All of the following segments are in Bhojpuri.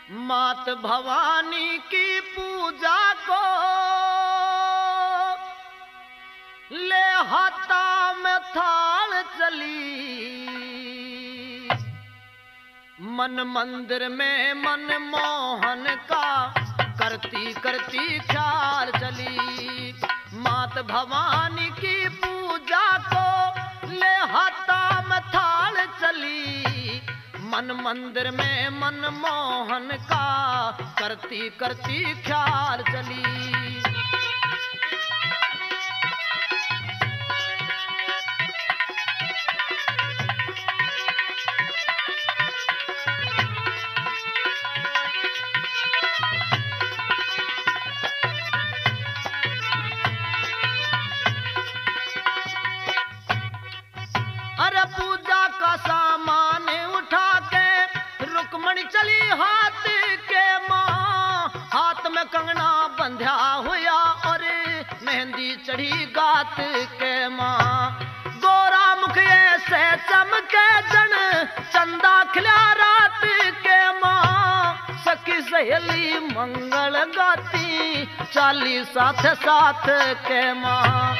मात भवानी की पूजा को ले हाथा में थाल चली, मन मंदिर में मनमोहन का करती करती ख्याल चली। मात भवानी की पूजा को ले हाथा में थाल चली, मन मंदिर में मनमोहन का करती करती ख्याल चली। अरे पूजा का सामान उठा के रुक्मणी चली हाथ के माँ, हाथ में कंगना बंधा हुआ और मेहंदी चढ़ी गात के माँ। गोरा मुख ऐसे चमके जन चंदा खिला रात के माँ, सखी सहेली मंगल गाती चाली साथ साथ के माँ।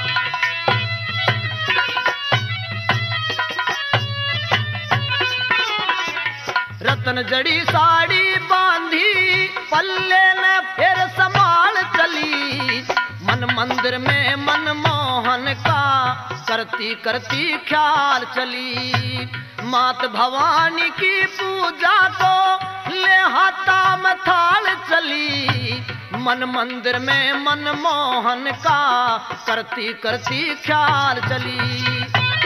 रतन जड़ी साड़ी बांधी पल्ले ने फिर संभाल चली, मन मंदिर में मनमोहन का करती करती ख्याल चली। मात भवानी की पूजा को ले हाथा में थाल चली, मन मंदिर में मनमोहन का करती करती ख्याल चली।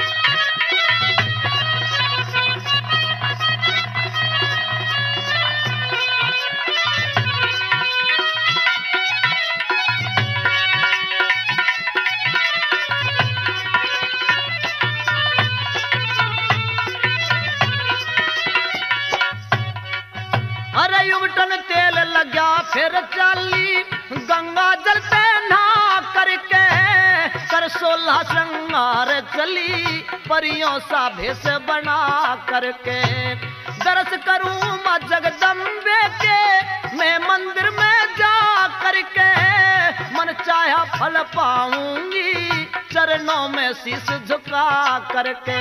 अरे युवटन तेल लगा फिर चाली, गंगा जल पे नहा करके कर 16 श्रृंगार चली, परियों सा भेष बना करके। दर्श करूं मां जगदम्बे के मैं मंदिर में जा करके, मन चाहा फल पाऊंगी चरणों में शीश झुका करके।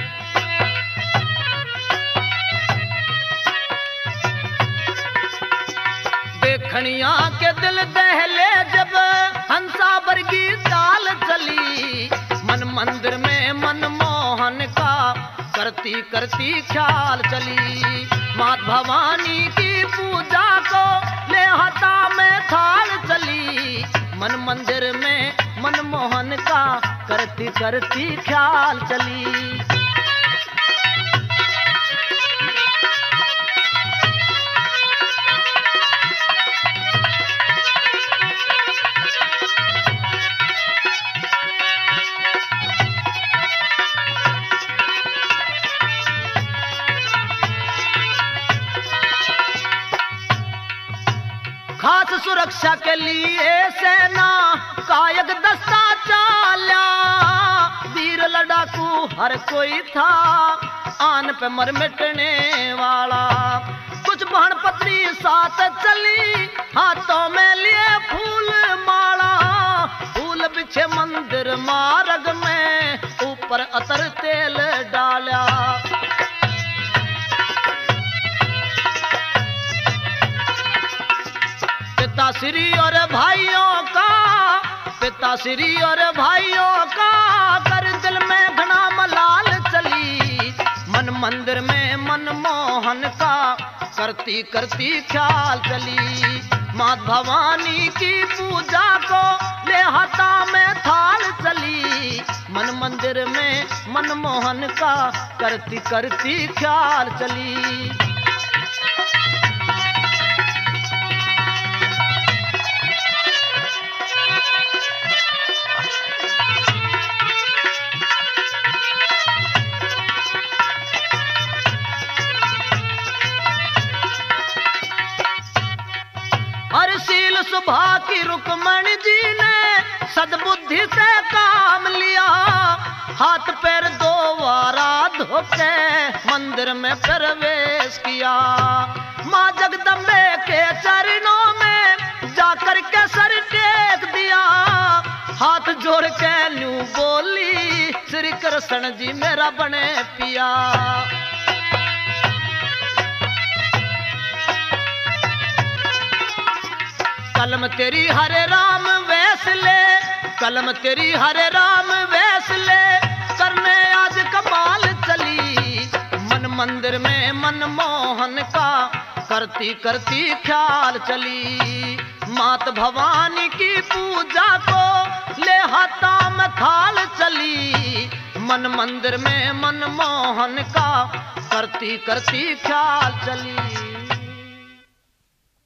खनिया के दिल दहले जब हंसा वर्गी चाल चली, मन मंदिर में मनमोहन का करती करती ख्याल चली। मात भवानी की पूजा को ले हाथा में थाल चली, मन मंदिर में मनमोहन का करती करती ख्याल चली। खास सुरक्षा के लिए सेना कायक दस्ता चाला, वीर लड़ाकू हर कोई था आन पे मर मिटने वाला। कुछ बहन पत्री साथ चली, हाथों में लिए फूल माला, फूल बिछे मंदिर मार्ग में ऊपर अतर तेल डाला। पिताश्री और भाइयों का, पिताश्री और भाइयों का कर दिल में घना मलाल चली, मन मंदिर में मनमोहन का करती करती ख्याल चली। मात भवानी की पूजा को ले हाथा में थाल चली, मन मंदिर में मनमोहन का करती करती ख्याल चली। हरशील सुभा की रुक्मणी जी ने सद्बुद्धि से काम लिया, हाथ पैर दोबारा धोके मंदिर में प्रवेश किया। माँ जगदम्बे के चरणों में जाकर के सर टेक दिया। हाथ जोड़ के न्यू बोली श्री कृष्ण जी मेरा बने पिया। कलम तेरी हरे राम वैस ले, कलम तेरी हरे राम वैस ले, करने आज कमाल चली। मन मंदिर में मनमोहन का करती करती ख्याल चली। मात भवानी की पूजा को ले हाथा में थाल चली। मन मंदिर में मनमोहन का करती करती ख्याल चली।